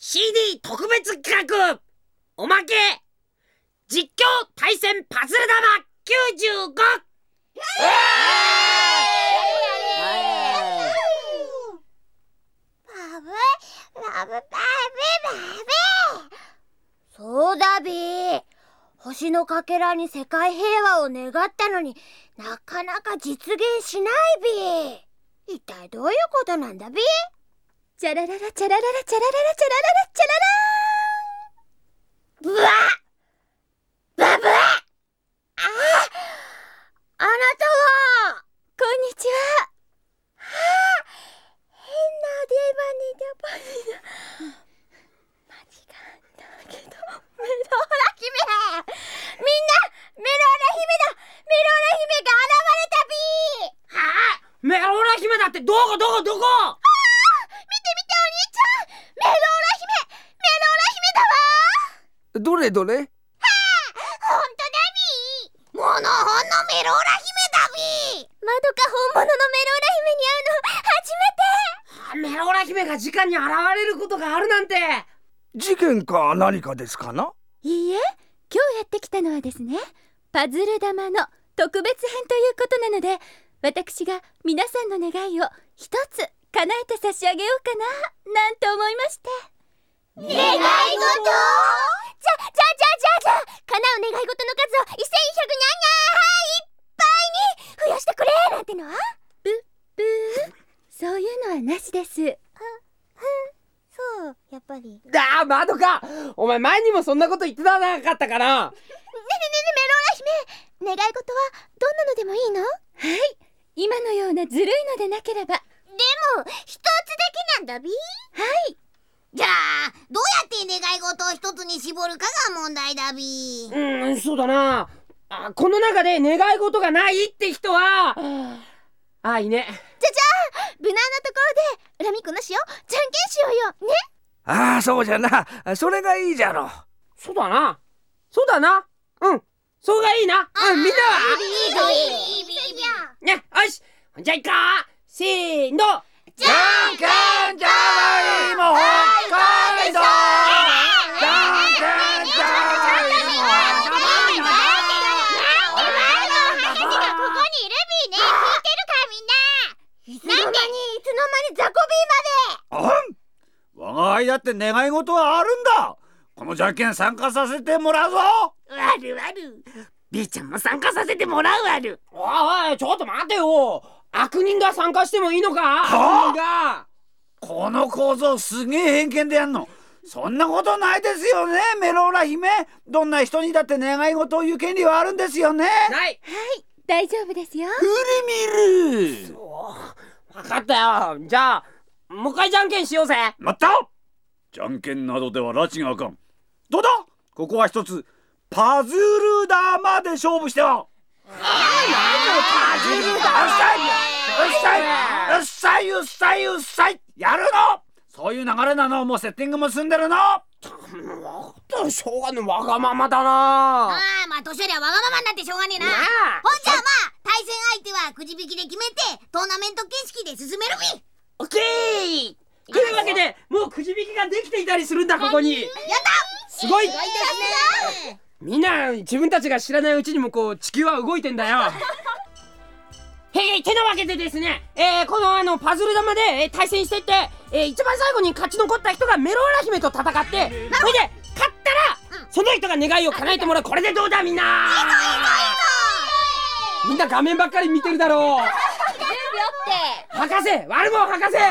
CD 特別企画おまけ実況対戦パズル玉 95。 そうだビー、星のかけらに世界平和を願ったのになかなか実現しないビー。一体どういうことなんだビー。チャラララチャラララチャラララチャラララチャララーン。ブワッバブワッ。あなたはこんにちは。変なデバネダバネダ間違ったけどメローラ姫、みんなメローラ姫だ。メローラ姫が現れたビー。 はあ、メローラ姫だって。どこどこどこ。 見て見てお兄ちゃん、メローラ姫、メローラ姫だわ。 どれどれ。 ほんとだビー。モノホンのメローラ姫だビー。まどか本物のメローラ姫に会うの初めて。 メローラ姫が直に現れることがあるなんて。 事件か何かですかな。 いいえ、今日やってきたのはですね、パズル玉の特別編ということなので、私が皆さんの願いを一つ叶えて差し上げようかななんて思いまして。 願い事。じゃあ叶う願い事の数を1100にゃんにゃーいっぱいに増やしてくれなんてのは。 ブッブー、そういうのはなしです。 そう、やっぱり。 ああ、まどか、お前前にもそんなこと言ってなかったかな。 ねメローラ姫、願い事はどんなのでもいいの？ はい、今のようなずるいのでなければ。 でも一つだけなんだビー。 はい。 じゃあどうやって願い事を一つに絞るかが問題だビー。 そうだな。この中で願い事がないって人は、いいね。 じゃあ無難なところで恨みっこなしよ、じゃんけんしようよね。 ああ、そうじゃな。それがいいじゃろ。 そうだな。そうだな。そうがいいな。みんなはいいね。よし、じゃあいっか。せーの。 じゃんけんじゃがいも北海道。じゃんけんじゃがいも北海道。 ここにいるビーね。聞いてるかみんな。いつの間にザコビーまで。 我が輩だって願い事はあるんだ。このじゃんけん参加させてもらうぞ。 ある。ビーちゃんも参加させてもらうある。おい、ちょっと待てよ。悪人が参加してもいいのか。悪人が。 この構造すげえ偏見でやんの。そんなことないですよね、メローラ姫。どんな人にだって願い事を言う権利はあるんですよね。 ない。 はい、大丈夫ですよ。 振り見る。 分かったよ。じゃあもう一回じゃんけんしようぜ。 まった。じゃんけんなどでは拉致があかん。どうだ、ここは一つパズル玉で勝負しては。パズル玉。うっさいやるの。そういう流れなの。もうセッティングも済んでるの。 しょうがねえ、わがままだな。 まあ年寄りはわがままになってしょうがねえな。ほんじゃ対戦相手はくじ引きで決めてトーナメント形式で進めるび。 オッケー。というわけでもうくじ引きができていたりするんだ。ここにやったすごい。 ですね。 みんな自分たちが知らないうちにもこう地球は動いてんだよ。てなわけでですね、このパズル玉で、対戦していって、一番最後に勝ち残った人がメローラ姫と戦って、それで勝ったら、その人が願いを叶えてもらう。これでどうだみんな。みんな画面ばっかり見てるだろう。博士、ワルモン博士。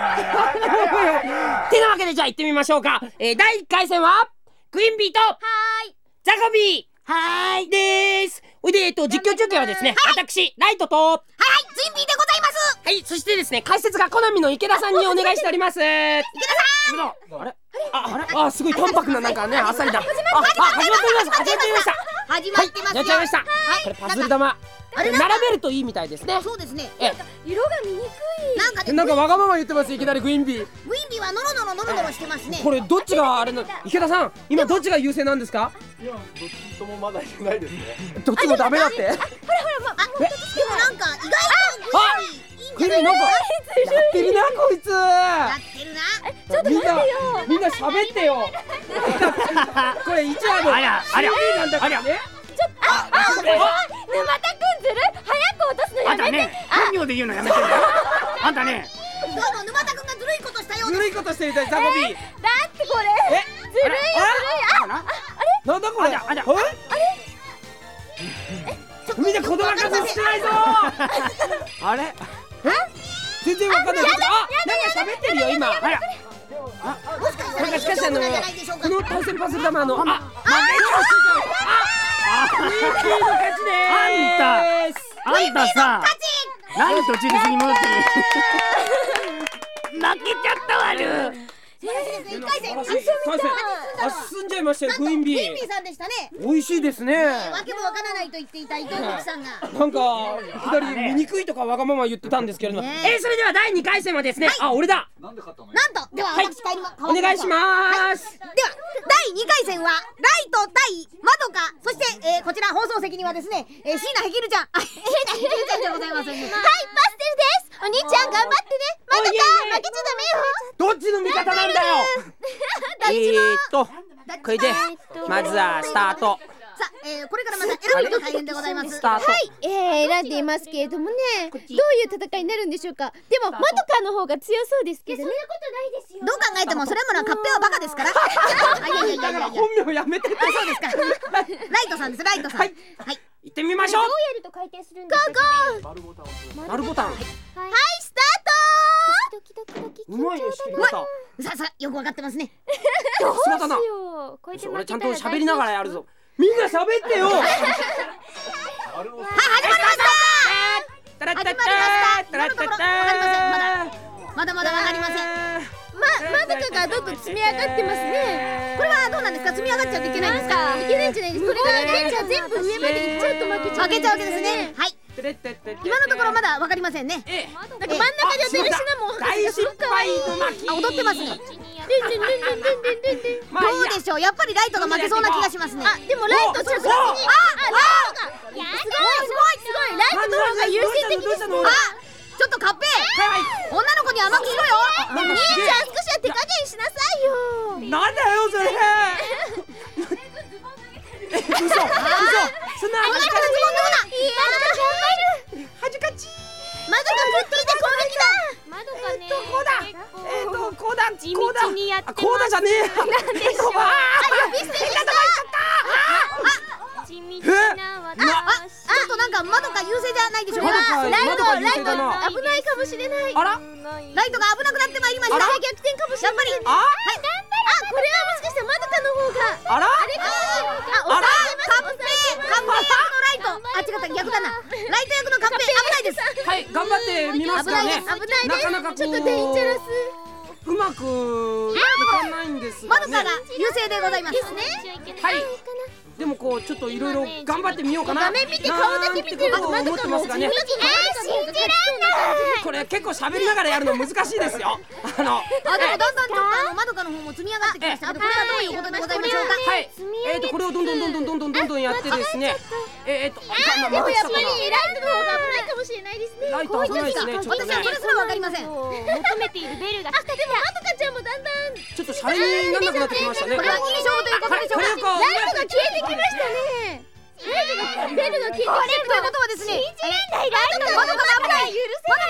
てなわけでじゃあ行ってみましょうか。第1回戦はクイーンビーとザコビーでーす。おいで実況中継はですね、私ライトとツインビーでございます。 はい、そしてですね、解説がコナミの池田さんにお願いしております。池田さん。あれ、すごい淡白ななんかね、あっさりだ。始まってました。やっちゃいました。これパズル玉並べるといいみたいですね。 そうですね。 色が見にくい。 なんかわがまま言ってます。いきなりグインビー。 ウィンビーはノロノロしてますね。 これどっちがあれの。池田さん、今どっちが優勢なんですか。 いや、どっちともまだいけないですね。 どっちもダメだって。 でもなんか意外とクイーンなんかやってるなこいつ。 やってるな。 ちょっと待ってよ。 みんな喋ってよ。これ一応ありゃありゃなんだからね。 沼田くんずる早く落とすのやめて。 あんたね本名で言うのやめてんだよ。あんたねどうも沼田くんがずるいことしたようです。 ずるいことしてるみたいザコビ。 だってこれずるいよずるい。 なんだこれ。 あれみんな言葉数してないぞ。あれ？全然わかんない。なんか喋ってるよ今。 あらもしかしたらいい勝負なんじゃないでしょうか。 この対戦パズル玉の負けがついた。ウィンピーの勝ちでーす。 あんたさ何途中に戻ってる。負けちゃったわる。 素晴らしいですね。1回戦進んじゃいましたよクイーンビー。 クイーンビーさんでしたね。 美味しいですね。 わけもわからないと言っていた伊藤国さんが。 なんか左醜いとかわがまま言ってたんですけれども、 ねそれでは第2回戦はですね、あ、俺だ。 なんとでは私帰りまお願いします。 では第2回戦はライト対まどか、そしてこちら放送席にはですね椎名ヘキルちゃん椎名ヘキルちゃんじゃございませんね。 はい、パステルです。お兄ちゃん頑張ってね。まどか負けちゃダメよ。 どっちの味方なんだよ。これでまずはスタート。 さあ、これからまた選ぶの大変でございます。 スタート。 選んでいますけれどもね、どういう戦いになるんでしょうか。でもまどかの方が強そうですけどね。そんなことないですよ。 どう考えてもそれものカッペはバカですから。いやだから本名やめて。 そうですか。ライトさんです。ライトさん。はい。 行ってみましょう。 どうやると回転するんですか。 丸ボタン。 はい、スタート。ドキドキドキドキ。 うまいね、仕切り方。 さあよくわかってますね。 どうし姿だよう。こうやって負けたら俺ちゃんと喋りながらやるぞ。みんな喋ってよ。 はい、始まりました。 タラッタッタ今のところわかりません。まだわかりません。 まどかがどんどん積み上がってますね。 これはどうなんですか。積み上がっちゃうといけないんですか。 いけないんじゃないですか。これからね、じゃあ全部上まで行っちゃうと負けちゃう。 負けちゃうわけですね。はい。今のところまだわかかりませんね。 なんか真ん中で踊るしなもん。 大失敗の巻き。 踊ってますね。どうでしょう。やっぱりライトが負けそうな気がしますね。 でもライト着実に。すごいライトの方が優先的です。 ちょっとカッペ女の子に甘くしろよ。 兄ちゃん少しは手加減しなさいよ。 なんだよそれ。嘘。そんな恥ずかしい。恥ずかしい。 まどかくっついて攻撃だ。まどかね。 こうだ地道にやってます。 こうだじゃねえ。 なんでしょう。 呼び捨てにした。 地道な私。 ちょっとなんかまどか優勢じゃないでしょうか。 ライト危ないかもしれない。 あら。 ライトが危なくなってまいりました。 逆転かもしれない。 やっぱり。 これはもしかしてまどかの方が。 あら。 あれかもしれない。 カッペ役のライト。あ、違った、逆だな。ライト役のカッペ危ないです。 はい、頑張ってみますがね。 危ないです。 なかなかこうちょっとデンジャラス。 うまくいかないんですがね。 まどかが優勢でございます。 はい。でもこうちょっといろいろ頑張ってみようかな。 画面見て顔だけ見てるとまどかも信じらんない。これ結構喋りながらやるの難しいですよ。 でもだんだんちょっとまどかの方も積み上がってきましたけど、これはどういうことでございましょうか。 はい。これをどんどんやってですね。 でもやっぱりライトの方が危ないかもしれないですね。 ライト危ないですね。 私はそれすらわかりません。 求めているベルが来た。でもまどかちゃんもだんだんちょっとシャレにならなくなってきましたね。 これはいい勝負ということでしょうか。 ライトが消えてきましたね。ベルが消えてきた。 ということはですね、まどかが危ない。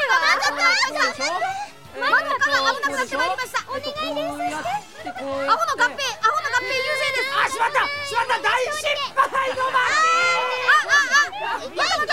まどかが危なくなってまいりました。お願いです。アホのカッペ優勢です。 あ、しまった大失敗の負け。 まだ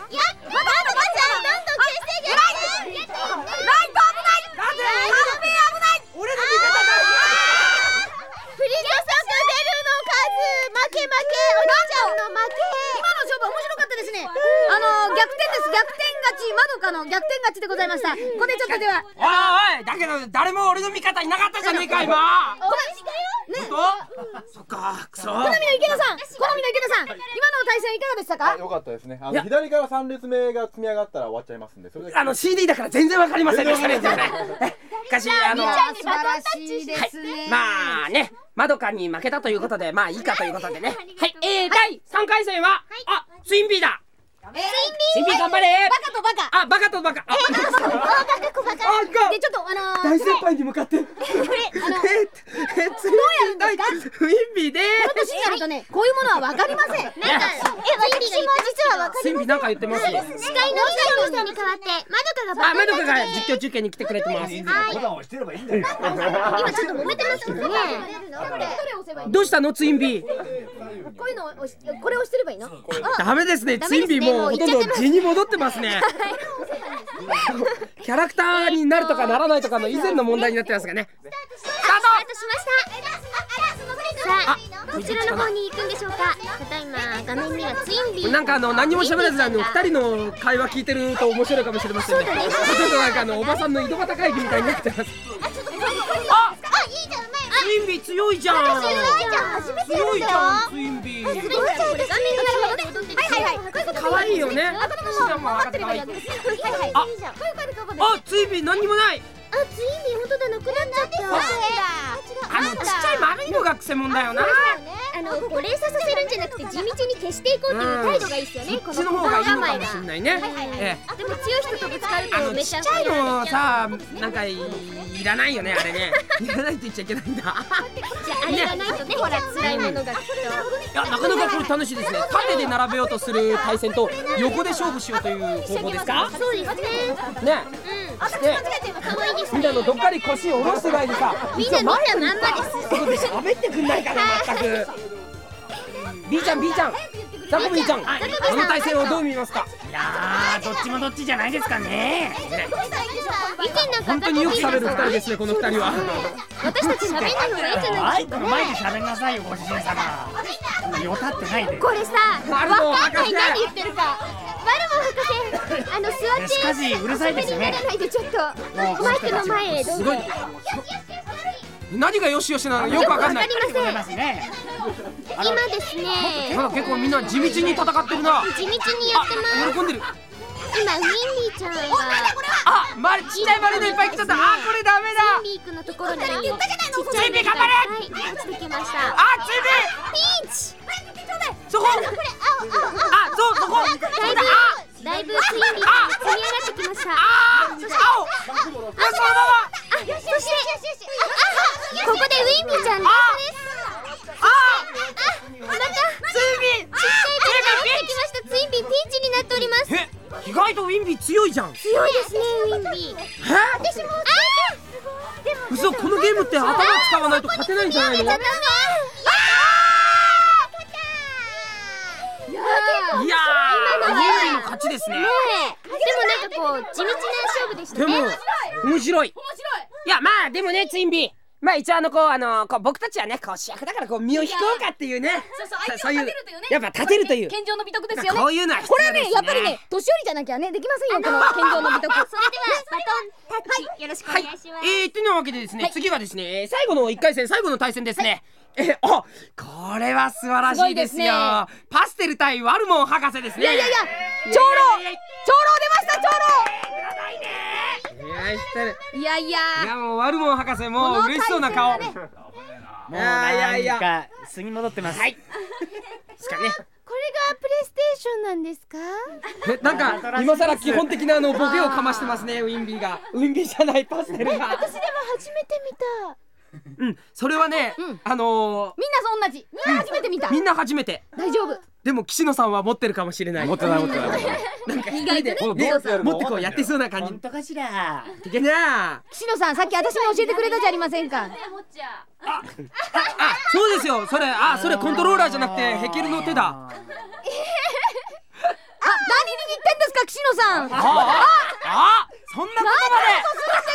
逆転勝ちでございました。ここでちょっとではおいだけど誰も俺の味方いなかったじゃねえか今。 ね、 そっかくそ。 好みの池田さん、今の対戦いかがでしたか。 良かったですね。左から3列目が積み上がったら終わっちゃいますんで、それで CD だから全然わかりませんでしたね。しかし素晴らしいですね。 まあね、まどかに負けたということでまあいいかということでね。はい、第3回戦はツインビーだ。 ツインビー頑張れ。 バカとバカ。 あ、バカとバカ。あ、 バカ子バカ。 でちょっと大先輩に向かって。 これどうやるんですか？ ウィンビーで。 私になるとね、こういうものはわかりません。 なんか私も実はわかツインビーなんか言ってます。 司会の西野さんに代わってまどかがあ、まどかが実況中継に来てくれてます。 ボタンを押してればいいんだよ。 今ちょっと揉めてますけどね。 どれ押せばいいの？ どうしたのツインビー？ こういうのを押し、これ押してればいいの？ ダメですね。ツインビーもうほとんど地に戻ってますね。キャラクターになるとかならないとかの以前の問題になってますがね。スタート。 さあ、どちらの方に行くんでしょうか。ただいま画面にはツインビー。 なんか何も喋らず2人の会話聞いてると面白いかもしれませんね。ちょっとなんかおばさんの井戸端会議みたいになってます。あ、 いいじゃん、 ツインビー強いじゃん。 初めてや強いじるんだよ。 ゃんツインビー。可愛いよね。 待ってればいいわけです。 あ、ツインビー何にもない。 あ、ツインビー本当だ、なくなっちゃった。 ちっちゃい丸いのがくせもんだよな。 こう連鎖させるんじゃなくて地道に消していこうっていう態度がいいですよね。 こっちの方がいいのかもしれないね。 でも強い人とぶつかるとめちゃちっちゃいのさ、なんかいらないよね、あれね。いらないって言っちゃいけないんだ。 じゃああれがないとね、ほら辛いものがきっと。 いや、なかなかこれ楽しいですね。縦で並べようとする対戦と横で勝負しようという方法ですか？ そうですね。 ね。 可愛いですみんなのどっかり腰を下ろしてないでさ、 みんな見たまんまです。 そこで喋ってくんないかな、全く。B ちゃん、ザコビーちゃん、この対戦をどう見ますか？ いやー、どっちもどっちじゃないですかね。 本当によく喋る2人ですね、この2人は。 私たち喋るのがいいじゃないですか。 マイクの前で喋りなさいよ、ご主人様。よたってないで。 これさ、わかんない何言ってるか。バルモ博士、座ってしかしうるさいですよね。 ならないでちょっとマイクの前へどうぞ。 すごい。何がよしよしなのよくわかんない。 わかりまますね。 せん。今ですね。 なんか結構みんな地道に戦ってるな。 地道にやってます。 喜んでる。 今ウィンビーちゃんがあ、ちっちゃい丸でいっぱい来ちゃった。あ、これダメだ。 ツインビー君のところにちっちゃいツインビー頑張れ。 はい、落ちてきました。 あ、ツインビー。 ピンチ。 そこ。あ、そこ。 だいぶツインビー君積み上がってきました。 そして青。そのまま。 そしてここでウィンビーちゃんです。またツインビー。 ちっちゃい手が落ちてきました。ツインビーピンチになっております。 意外とウィンビー強いじゃん。 強いですね、ウィンビー。私も嘘、このゲームって頭使わないと勝てないんじゃないの？いやー、ウィンビーの勝ちですね。 でもなんかこう地道な勝負でしたでもね。 面白い。いや、まあでもね、ツインビー、まあ一応こう僕たちはね、こう主役だからこう身を引こうかっていうね、そういうやっぱ立てるという健常の美徳ですよね。 こういうのは必これは要ですね。 ね、やっぱりね、年寄りじゃなきゃね、できませんよ、この健常の美徳。 それではバトンタッチよろしくお願いします。 というわけでですね、次はですね、最後の1回戦、最後の対戦ですね。これは素晴らしいですよ。パステル対ワルモン博士ですね。 長老出ました、長老。いやいや、もうワルモン博士も嬉しそうな顔。 もうなんか素に戻ってます。はい。 ですかね。 これがプレイステーションなんですか？ なんか今更基本的なボケをかましてますね、ウィンビーが。ウィンビーじゃない、パステルが。 私でも初めて見た。 それはね、 みんな同じ。みんな初めて見た。 みんな初めて。 大丈夫。 でも岸野さんは持ってるかもしれない。 持ってない。 なんか意外とね、 持ってこうやってそうな感じ。 本当かしら。 いけな。 岸野さん、さっき私に教えてくれたじゃありませんか。 そうですよ。それコントローラーじゃなくてヘケルの手だ。 何に言ってんですか、岸野さん。 そんなことまで。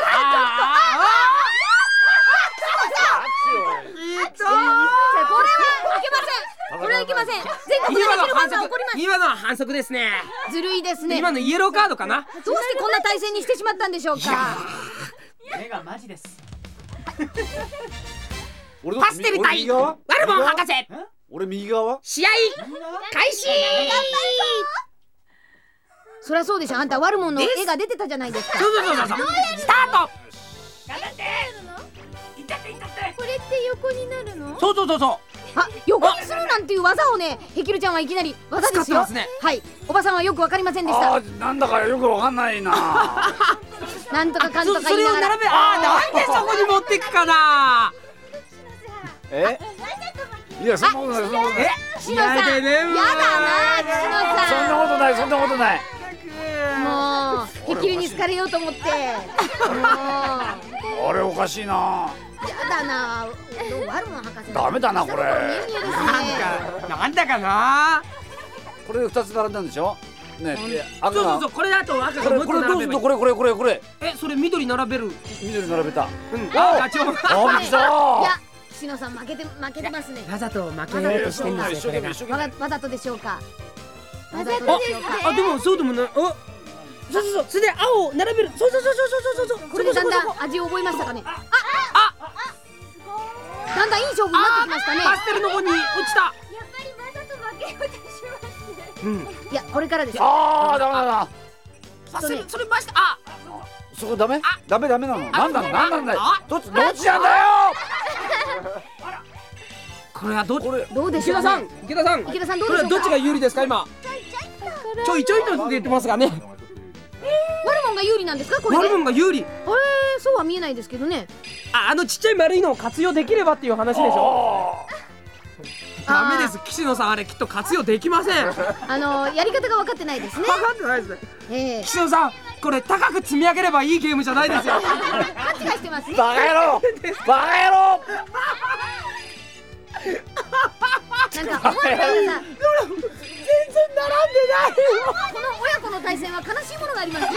これはいけません。全国でできる技は起こります。 今のは反則ですね。 ずるいですね。 今のイエローカードかな。 どうしてこんな対戦にしてしまったんでしょうか。 目がマジです。 パステル対ワルモン博士。 俺右側？ 試合開始。 そりゃそうでしょ。あんたワルモンの絵が出てたじゃないですか。 そうスタート。頑張って。 これって横になるの？ そうあ、横にするなんていう技をね、ヘキルちゃんはいきなり技ですよ。 使ってますね。 はい。 おばさんはよくわかりませんでした。 なんだかよくわかんないな。 なんとかかんとかそれを並べ、なんでそこに持ってくかな。 いや、そんなことない、そんなことない。 岸野さん、やだな、岸野さん。 そんなことない、そんなことない。 もう、へきりに好かれようと思って。 あれおかしいな。 やだな、ワルモン博士。 ダメだなこれ。 なんだかな。 これ2つ並んだんでしょ。ね、 そうそうそう、これだと赤がもう一個並べばいい。 これ。 それ緑並べる。 緑並べた。 ガチョウ。 びっくりした。 いや、岸野さん負けてますね。 わざと負けようとしてんですよ、これが。 わざとでしょうか。 でもそうでもない。そう、それで青を並べる。そう。 これでだんだん味を覚えましたかね。だんだんいい勝負になってきましたね。 パステルの方に落ちた。 やっぱりわざと負けようとしますね。 いや、これからです。 ダメだ。 パステル、それました。 そこダメなの。なんなんだよ。どっちなんだよ。 これはどうでしょうね。 池田さん、 どうでしょうか。 これはどっちが有利ですか今。ちょいと言ってますがね。 ワルモンが有利なんですかこれで。 ワルモンが有利。 そうは見えないですけどね。 ちっちゃい丸いのを活用できればっていう話でしょ。ダメです、岸野さん、あれきっと活用できません。 やり方が分かってないですね。 分かってないですね。岸野野さん、これ高く積み上げればいいゲームじゃないですよ。 勘違いしてますね。 バカ野郎。 なんか思ったらさ、全然並んでない。この親子の対戦は悲しいものがありますね。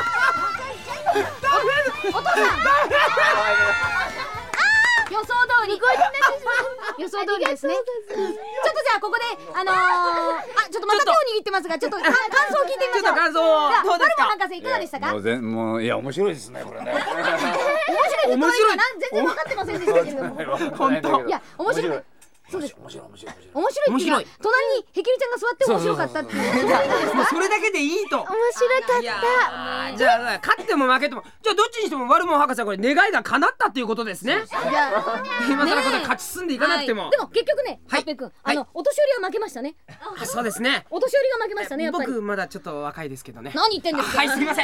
お父さん。予想通りですね。ちょっとじゃあここでちょっとまた手を握ってますが、ちょっと感想を聞いてみましょう。 感想どうですか。 ワルモン博士いかがでしたか。 もういや面白いですねこれね。 面白い。全然分かってませんでしたけれども。 本当。 いや面白い。そうです。面白いっていうのは隣にヘキルちゃんが座って面白かったっていう。 もうそれだけでいいと。 面白かった。 じゃあ勝っても負けても、じゃあどっちにしてもワルモン博士はこれ願いが叶ったっていうことですね。 じゃあ今更これ勝ち進んでいかなくても。 でも結局ね、ハッペ君、お年寄りは負けましたね。 そうですね。 お年寄りが負けましたね。やっぱり僕まだちょっと若いですけどね。 何言ってんですか。 はい、すみません。